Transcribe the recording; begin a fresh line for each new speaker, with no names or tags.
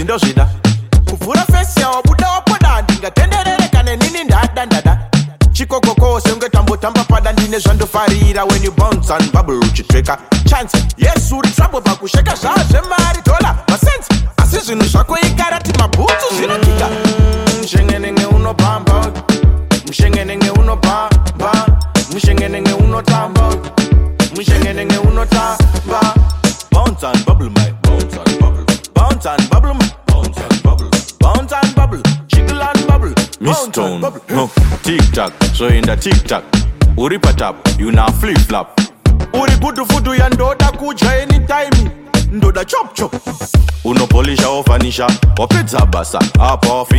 zindozvida kuvhura fesi yawabuda wapoda ndingatenderere kane nini ndadandada chikokoko senge tambotamba pada ndine zvandofarira when you bounce and bubble uchitweka chance yes uri trouble pakusheka zvazvemari dola masense asi zvinhu zvako ikarati mabhutsu zvinotika mushengenenge unobamba mushengenenge unobamba mushengenenge unotamba mushengenenge unotamba bounce and bubble my bounce and bubble bounce and bubble my bounce and bubble bounce and bubble jiggle and bubble
Miss Stone no tick tack so in the tick tack uri patap you na flip flop
uri gudu fudu ya ndoda kudya anytime ndoda chop chop
unopolisha ofanisha wapedza basa apa